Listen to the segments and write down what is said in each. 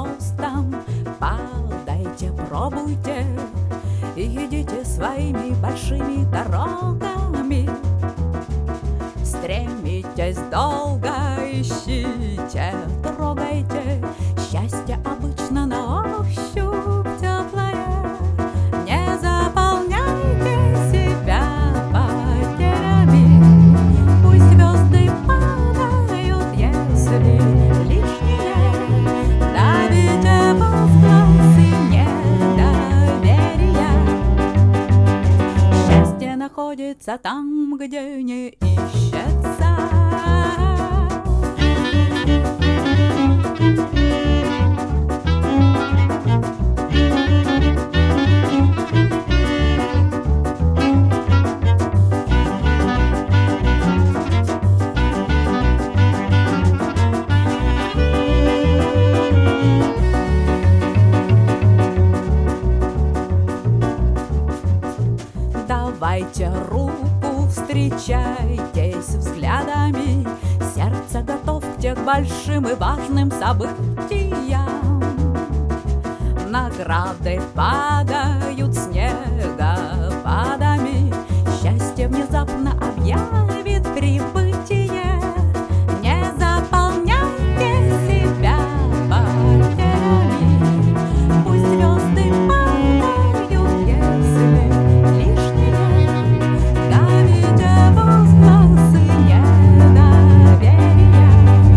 ростом. Падайте, пробуйте, идите своими большими дорогами. Стремитесь долго, ищите, трогайте. Счастье обычно на ощупь теплое. Не заполняйте себя потерями. Пусть звезды падают, если лишние. Давите возгласы недоверия. Счастье находится там, где не ищется. Давайте руку, встречайтесь взглядами. Сердце готов к тех большим и важным событиям. Награды падают снегопадами. Счастье внезапно объявит прибытие. Не заполняйте себя потерями. Пусть звезды падают, если лишние. Давите возгласы недоверия.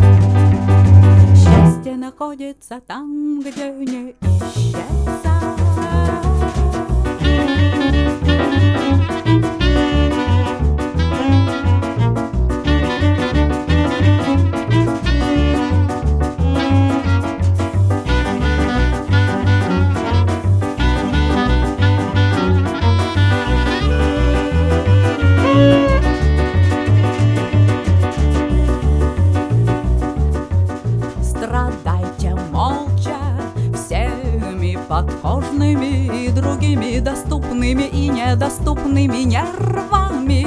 Счастье находится там, где не ищется. Страдайте молча всеми подкожными и другими доступными и недоступными нервами.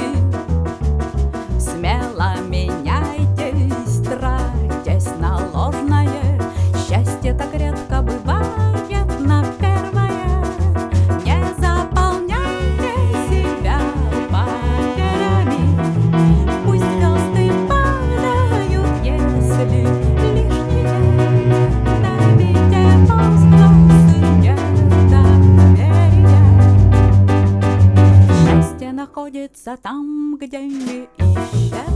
Смело меняйтесь, тратясь на ложное. Счастье так редко бывает на первое. Не заполняйте себя потерями. Пусть звезды падают, если лишние. Давите возгласы недоверия. Счастье находится там, где не ищется.